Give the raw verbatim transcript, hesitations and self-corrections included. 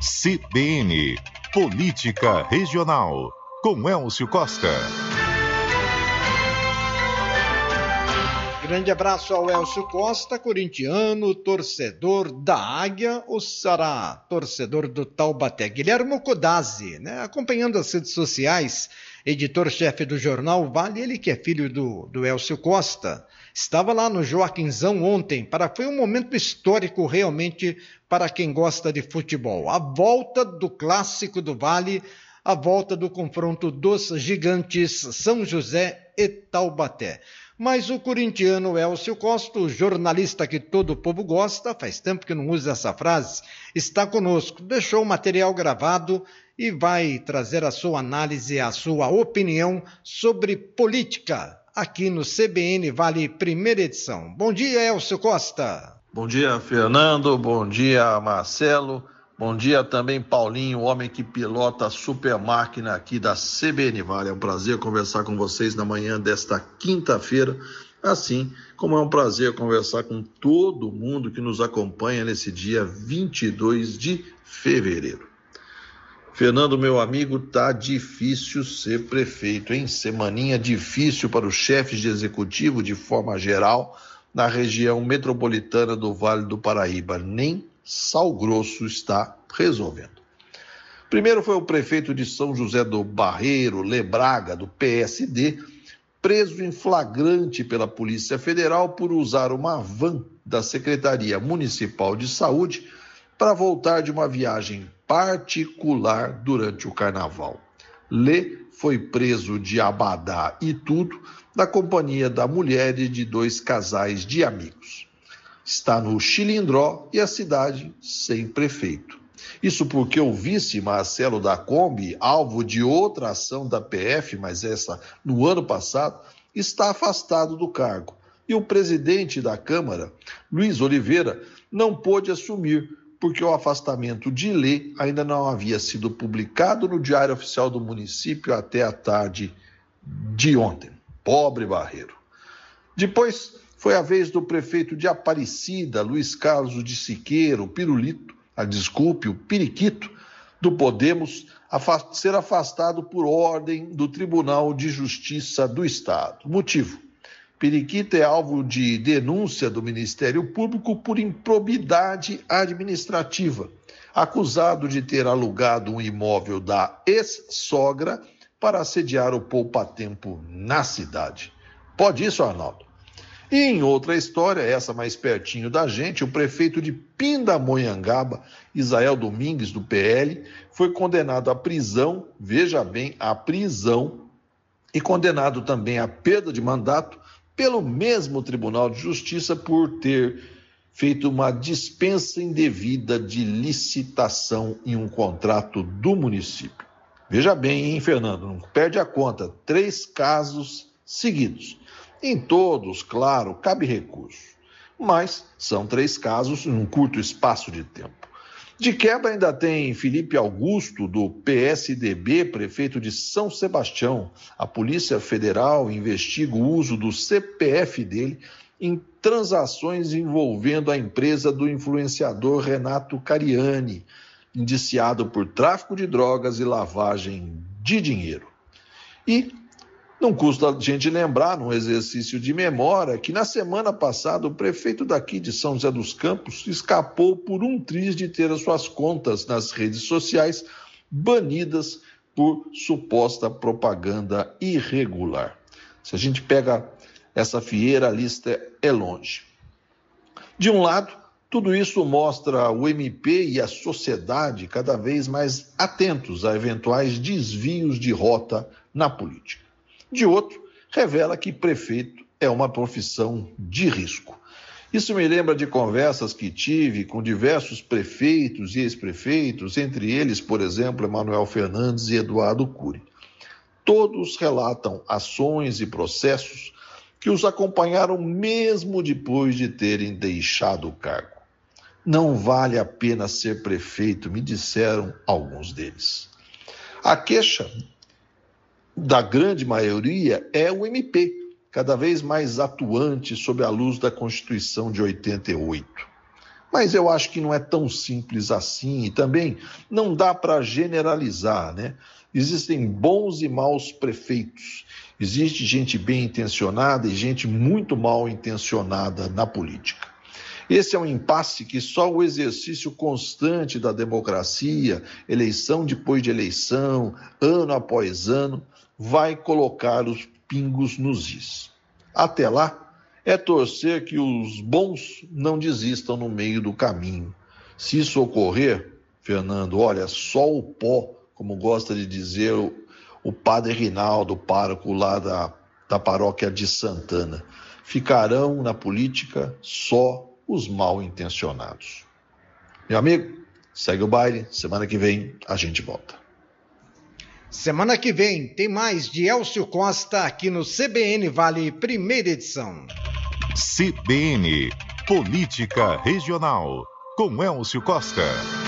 C B N, Política Regional, com Elcio Costa. Grande abraço ao Elcio Costa, corintiano, torcedor da Águia, ou será torcedor do Taubaté. Guilherme Codazzi, né, acompanhando as redes sociais, editor-chefe do jornal Vale, ele que é filho do, do Elcio Costa, estava lá no Joaquinzão ontem, para, foi um momento histórico realmente para quem gosta de futebol. A volta do clássico do Vale, a volta do confronto dos gigantes São José e Taubaté. Mas o corintiano Elcio Costa, o jornalista que todo o povo gosta, faz tempo que não usa essa frase, está conosco, deixou o material gravado e vai trazer a sua análise, a sua opinião sobre política aqui no C B N Vale Primeira Edição. Bom dia, Elcio Costa. Bom dia, Fernando. Bom dia, Marcelo. Bom dia também, Paulinho, o homem que pilota a super máquina aqui da C B N Vale. É um prazer conversar com vocês na manhã desta quinta-feira, assim como é um prazer conversar com todo mundo que nos acompanha nesse dia vinte e dois de fevereiro. Fernando, meu amigo, tá difícil ser prefeito, hein? Semaninha difícil para os chefes de executivo de forma geral na região metropolitana do Vale do Paraíba. Nem Sal Grosso está resolvendo. Primeiro foi o prefeito de São José do Barreiro, Lebraga, do P S D, preso em flagrante pela Polícia Federal por usar uma van da Secretaria Municipal de Saúde para voltar de uma viagem particular durante o Carnaval. Lê foi preso de abadá e tudo, na companhia da mulher e de dois casais de amigos. Está no Chilindró e a cidade sem prefeito. Isso porque o vice Marcelo da Kombi, alvo de outra ação da P F, mas essa no ano passado, está afastado do cargo. E o presidente da Câmara, Luiz Oliveira, não pôde assumir, porque o afastamento de Lê ainda não havia sido publicado no Diário Oficial do município até a tarde de ontem. Pobre Barreiro. Depois foi a vez do prefeito de Aparecida, Luiz Carlos de Siqueira, o Pirulito, a desculpe, o Periquito, do Podemos, afast- ser afastado por ordem do Tribunal de Justiça do Estado. Motivo: Periquito é alvo de denúncia do Ministério Público por improbidade administrativa, acusado de ter alugado um imóvel da ex-sogra para assediar o poupatempo na cidade. Pode isso, Arnaldo? E em outra história, essa mais pertinho da gente, o prefeito de Pindamonhangaba, Isael Domingues, do P L, foi condenado à prisão, veja bem, à prisão, e condenado também à perda de mandato pelo mesmo Tribunal de Justiça por ter feito uma dispensa indevida de licitação em um contrato do município. Veja bem, hein, Fernando, não perde a conta, três casos seguidos. Em todos, claro, cabe recurso, mas são três casos em um curto espaço de tempo. De quebra ainda tem Felipe Augusto, do P S D B, prefeito de São Sebastião. A Polícia Federal investiga o uso do C P F dele em transações envolvendo a empresa do influenciador Renato Cariani, indiciado por tráfico de drogas e lavagem de dinheiro. E não custa a gente lembrar, num exercício de memória, que na semana passada o prefeito daqui de São José dos Campos escapou por um triz de ter as suas contas nas redes sociais banidas por suposta propaganda irregular. Se a gente pega essa fieira, a lista é longe. De um lado, tudo isso mostra o M P e a sociedade cada vez mais atentos a eventuais desvios de rota na política. De outro, revela que prefeito é uma profissão de risco. Isso me lembra de conversas que tive com diversos prefeitos e ex-prefeitos, entre eles, por exemplo, Emanuel Fernandes e Eduardo Cury. Todos relatam ações e processos que os acompanharam mesmo depois de terem deixado o cargo. Não vale a pena ser prefeito, me disseram alguns deles. A queixa da grande maioria é o M P, cada vez mais atuante sob a luz da Constituição de oitenta e oito. Mas eu acho que não é tão simples assim e também não dá para generalizar, né? Existem bons e maus prefeitos. Existe gente bem intencionada e gente muito mal intencionada na política. Esse é um impasse que só o exercício constante da democracia, eleição depois de eleição, ano após ano, vai colocar os pingos nos is. Até lá, é torcer que os bons não desistam no meio do caminho. Se isso ocorrer, Fernando, olha, só o pó, como gosta de dizer o, o padre Rinaldo, pároco lá da, da paróquia de Santana, ficarão na política só os mal intencionados. Meu amigo, segue o baile, semana que vem a gente volta. Semana que vem tem mais de Elcio Costa aqui no C B N Vale, primeira edição. C B N, Política Regional, com Elcio Costa.